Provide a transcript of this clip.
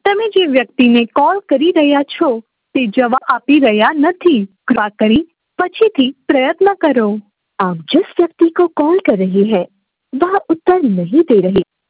તમે જે વ્યક્તિને કોલ કરી રહ્યા છો તે જવાબ આપી રહ્યા નથી। कृपा કરી પછીથી प्रयत्न करो। आप जिस व्यक्ति को कॉल कर रहे हैं वह उत्तर नहीं दे रहे।